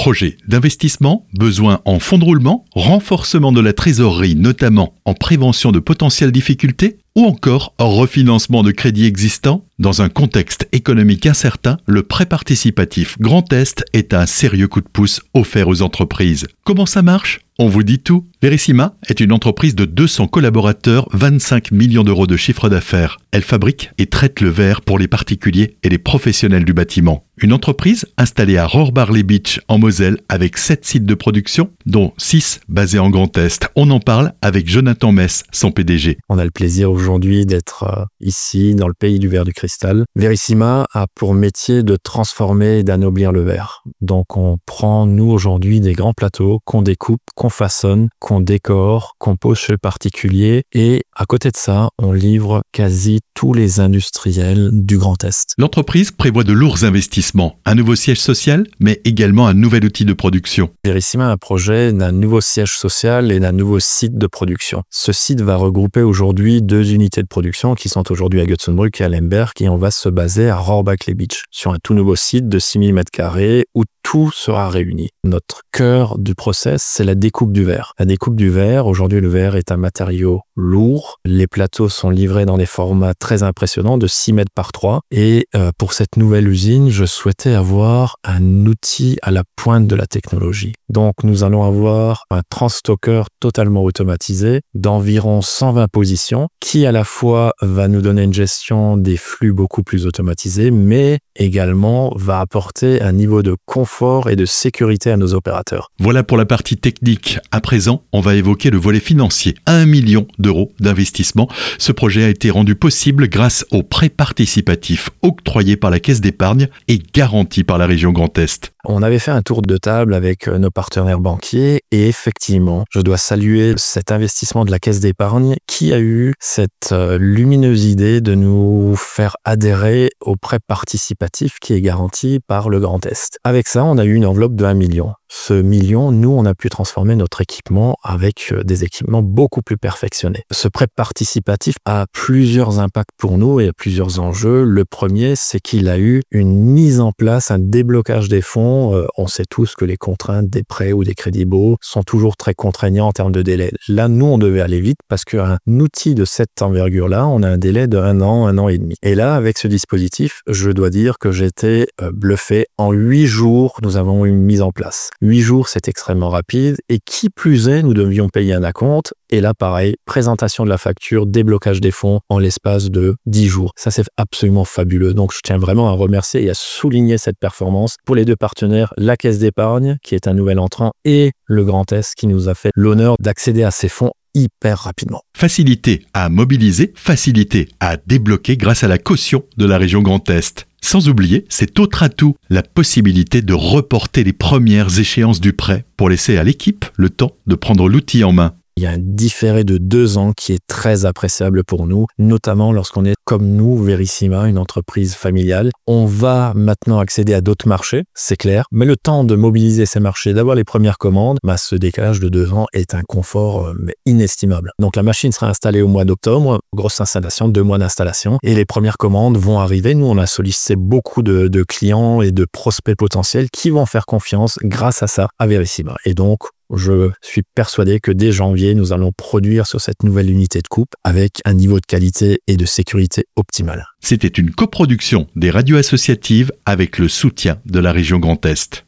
Projet d'investissement, besoin en fonds de roulement, renforcement de la trésorerie, notamment en prévention de potentielles difficultés, ou encore refinancement de crédits existants. Dans un contexte économique incertain, le prêt participatif Grand Est est un sérieux coup de pouce offert aux entreprises. Comment ça marche ? On vous dit tout. Verissima est une entreprise de 200 collaborateurs, 25 millions d'euros de chiffre d'affaires. Elle fabrique et traite le verre pour les particuliers et les professionnels du bâtiment. Une entreprise installée à Rohrbach-les-Beach en Moselle avec 7 sites de production, dont 6 basés en Grand Est. On en parle avec Jonathan Mess, son PDG. On a le plaisir aujourd'hui d'être ici, dans le pays du verre du cristal. Verissima a pour métier de transformer et d'anoblir le verre. Donc on prend, nous, aujourd'hui, des grands plateaux qu'on découpe, qu'on façonne, qu'on décore, qu'on pose chez le particulier. Et à côté de ça, on livre quasi tous les industriels du Grand Est. L'entreprise prévoit de lourds investissements, un nouveau siège social, mais également un nouvel outil de production. Verissima a un projet d'un nouveau siège social et d'un nouveau site de production. Ce site va regrouper aujourd'hui 2 unités de production qui sont aujourd'hui à Götzenbrück et à Lemberg, et on va se baser à Rohrbach-les-Beach sur un tout nouveau site de 6000 m² où tout sera réuni. Notre cœur du process, c'est la découpe du verre. La découpe du verre, aujourd'hui le verre est un matériau lourd. Les plateaux sont livrés dans des formats très impressionnants de 6 mètres par 3. Et pour cette nouvelle usine, je souhaitais avoir un outil à la pointe de la technologie. Donc nous allons avoir un transstocker totalement automatisé d'environ 120 positions qui à la fois va nous donner une gestion des flux beaucoup plus automatisée, mais également va apporter un niveau de confort et de sécurité à nos opérateurs. Voilà pour la partie technique. À présent, on va évoquer le volet financier. 1 million d'euros d'investissement. Ce projet a été rendu possible grâce au prêt participatif octroyé par la Caisse d'épargne et garanti par la région Grand Est. On avait fait un tour de table avec nos partenaires banquiers et effectivement, je dois saluer cet investissement de la Caisse d'épargne qui a eu cette lumineuse idée de nous faire adhérer au prêt participatif qui est garanti par le Grand Est. Avec ça, on a eu une enveloppe de 1 million. Ce million, nous, on a pu transformer notre équipement avec des équipements beaucoup plus perfectionnés. Ce prêt participatif a plusieurs impacts pour nous et plusieurs enjeux. Le premier, c'est qu'il a eu une mise en place, un déblocage des fonds. On sait tous que les contraintes des prêts ou des crédits baux sont toujours très contraignants en termes de délai. Là, nous, on devait aller vite parce qu'un outil de cette envergure-là, on a un délai de 1 an et demi. Et là, avec ce dispositif, je dois dire que j'étais bluffé. En 8 jours, nous avons une mise en place. 8 jours, c'est extrêmement rapide. Et qui plus est, nous devions payer un acompte. Et là, pareil, présentation de la facture, déblocage des fonds en l'espace de 10 jours. Ça, c'est absolument fabuleux. Donc, je tiens vraiment à remercier et à souligner cette performance pour les 2 partenaires, la Caisse d'épargne, qui est un nouvel entrant, et le Grand Est, qui nous a fait l'honneur d'accéder à ces fonds hyper rapidement. Facilité à mobiliser, facilité à débloquer grâce à la caution de la région Grand Est. Sans oublier cet autre atout, la possibilité de reporter les premières échéances du prêt pour laisser à l'équipe le temps de prendre l'outil en main. Il y a un différé de 2 ans qui est très appréciable pour nous, notamment lorsqu'on est comme nous, Verissima, une entreprise familiale. On va maintenant accéder à d'autres marchés, c'est clair, mais le temps de mobiliser ces marchés, d'avoir les premières commandes, ce décalage de 2 ans est un confort inestimable. Donc la machine sera installée au mois d'octobre, grosse installation, 2 mois d'installation, et les premières commandes vont arriver. Nous, on a sollicité beaucoup de clients et de prospects potentiels qui vont faire confiance grâce à ça à Verissima. Et donc, je suis persuadé que dès janvier, nous allons produire sur cette nouvelle unité de coupe avec un niveau de qualité et de sécurité optimal. C'était une coproduction des radios associatives avec le soutien de la région Grand Est.